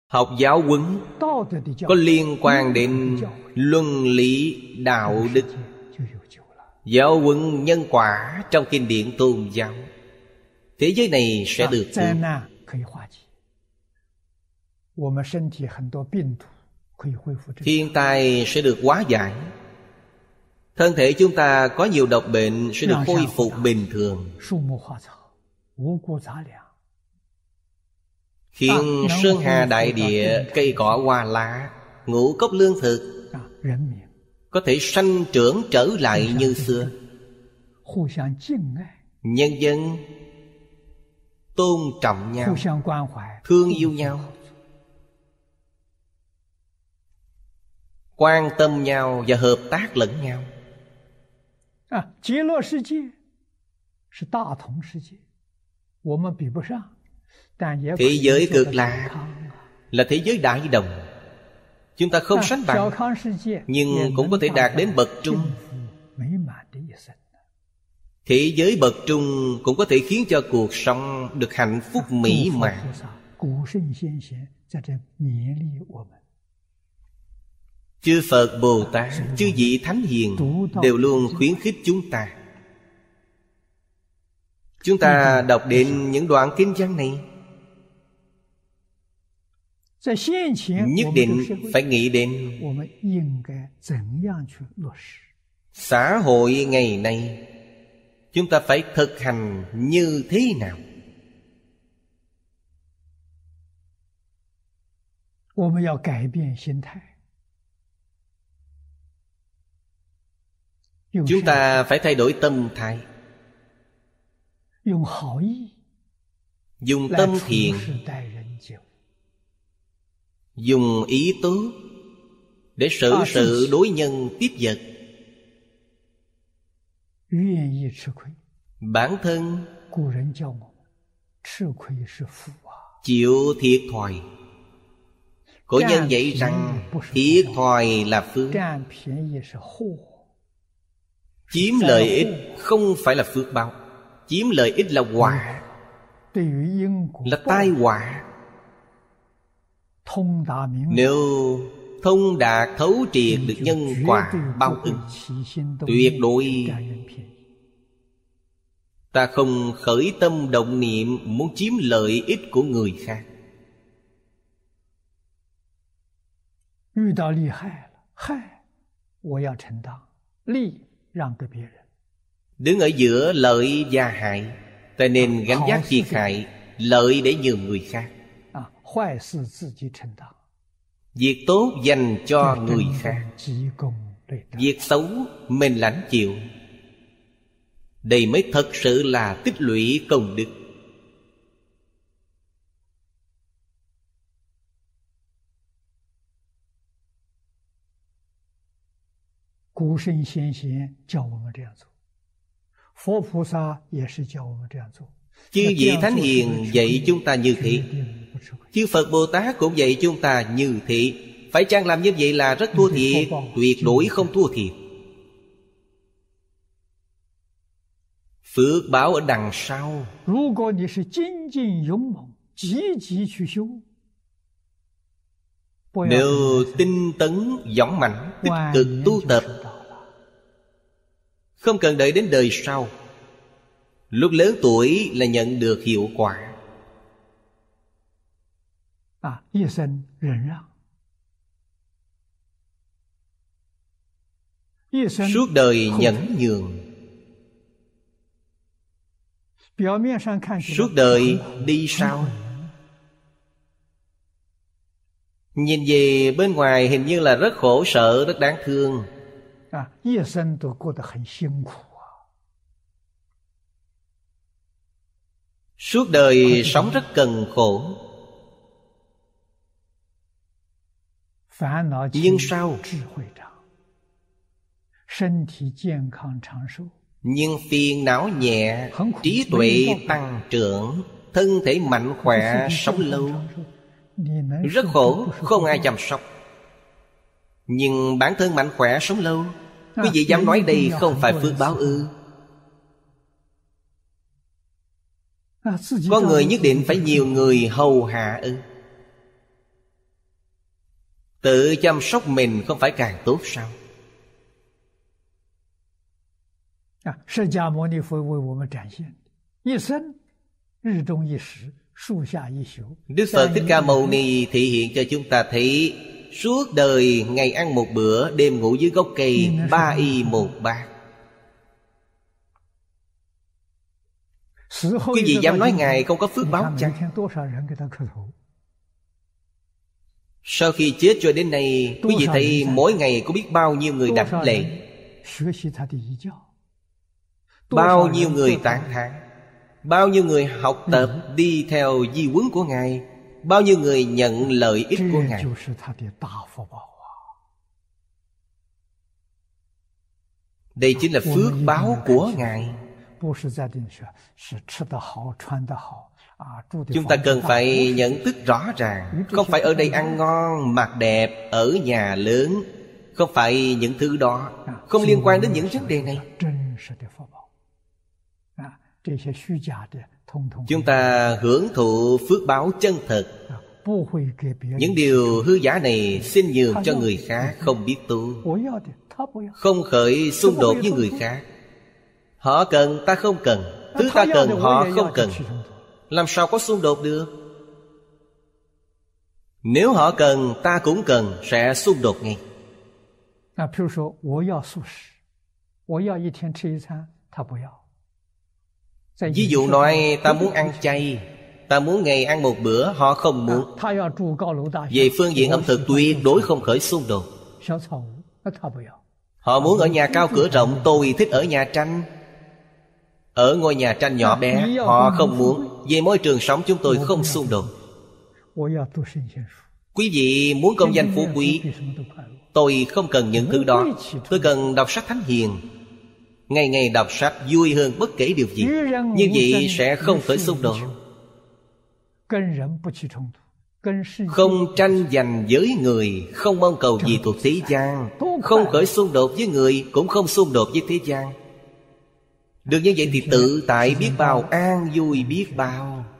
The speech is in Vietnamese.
Học giáo huấn có liên quan đến luân lý đạo đức, giáo huấn nhân quả trong kinh điển tôn giáo, thế giới này sẽ được cứu. Thiên tai sẽ được hóa giải. Thân thể chúng ta có nhiều độc bệnh sẽ được khôi phục bình thường, khiến sơn hà đại địa, cây cỏ hoa lá, ngũ cốc lương thực có thể sanh trưởng trở lại như xưa. Nhân dân tôn trọng nhau, thương yêu nhau, quan tâm nhau và hợp tác lẫn nhau. Thế giới cực lạc là thế giới đại đồng, chúng ta không sánh bằng, nhưng cũng có thể đạt đến bậc trung. Thế giới bậc trung cũng có thể khiến cho cuộc sống được hạnh phúc mỹ mãn. Chư Phật Bồ Tát, chư vị Thánh Hiền đều luôn khuyến khích chúng ta. Chúng ta đọc đến những đoạn kinh văn này, nhất định phải nghĩ đến xã hội ngày nay chúng ta phải thực hành như thế nào. Chúng ta phải thay đổi tâm thái, dùng tâm thiện, dùng ý tốt để xử sự đối nhân tiếp vật. Bản thân chịu thiệt thòi. Cổ nhân dạy rằng thiệt thòi là phước, chiếm lợi ích không phải là phước báo. Chiếm lợi ích là quả, là tai họa. Nếu thông đạt thấu triệt được nhân quả báo ứng, tuyệt đối ta không khởi tâm động niệm muốn chiếm lợi ích của người khác. Đứng ở giữa lợi và hại, ta nên gánh vác thiệt hại, lợi để nhường người khác. Việc tốt dành cho người khác, việc xấu mình lãnh chịu. Đây mới thật sự là tích lũy công đức. Chư vị Thánh Hiền dạy chúng ta như thế, chư Phật Bồ Tát cũng dạy chúng ta như thế. Phải chăng làm như vậy là rất thua thiệt? Tuyệt đối không thua thiệt. Phước báo ở đằng sau. Nếu tinh tấn, dũng mãnh, tích cực tu tập, không cần đợi đến đời sau, lúc lớn tuổi là nhận được hiệu quả. Suốt đời nhẫn nhường, suốt đời đi sau. Nhìn về bên ngoài hình như là rất khổ sở, rất đáng thương. Suốt đời sống rất cần khổ. Nhưng sao? Nhưng phiền não nhẹ, trí tuệ tăng trưởng, thân thể mạnh khỏe, sống lâu. Rất khổ, không ai chăm sóc. Nhưng bản thân mạnh khỏe, sống lâu. Quý vị dám nói đây không phải phước báo ư? Có người nhất định phải nhiều người hầu hạ ư? Tự chăm sóc mình không phải càng tốt sao? 释迦牟尼佛为我们展现，一生日中一时，树下一宿。 Đức Phật Thích Ca Mâu Ni thị hiện cho chúng ta thấy suốt đời ngày ăn một bữa, đêm ngủ dưới gốc cây, 3 y 1 bát. Quý vị dám nói Ngài không có phước báo chăng? Sau khi chết cho đến nay, quý vị thấy mỗi ngày có biết bao nhiêu người đảnh lễ, bao nhiêu người tán thán, bao nhiêu người học tập đi theo di huấn của Ngài, bao nhiêu người nhận lợi ích của Ngài. Đây chính là phước báo của Ngài. Chúng ta cần phải nhận thức rõ ràng, không phải ở đây ăn ngon, mặc đẹp, ở nhà lớn, không phải những thứ đó, không liên quan đến những vấn đề này. Chúng ta hưởng thụ phước báo chân thật. Những điều hư giả này xin nhường cho người khác không biết tu, không khởi xung đột với người khác. Họ cần ta không cần, thứ ta cần họ không cần, làm sao có xung đột được? Nếu họ cần ta cũng cần, sẽ xung đột ngay. Ví dụ nói ta muốn ăn chay, ta muốn ngày ăn một bữa, họ không muốn. Về phương diện ẩm thực tuyệt đối không khởi xung đột. Họ muốn ở nhà cao cửa rộng, tôi thích ở nhà tranh. Ở ngôi nhà tranh nhỏ bé, họ không muốn. Về môi trường sống chúng tôi không xung đột. Quý vị muốn công danh phú quý, tôi không cần những thứ đó. Tôi cần đọc sách thánh hiền, ngày ngày đọc sách vui hơn bất kể điều gì. Như vậy sẽ không khởi xung đột. Không tranh giành với người, không mong cầu gì thuộc thế gian, không khởi xung đột với người, cũng không xung đột với thế gian. Được như vậy thì tự tại biết bao, an vui biết bao.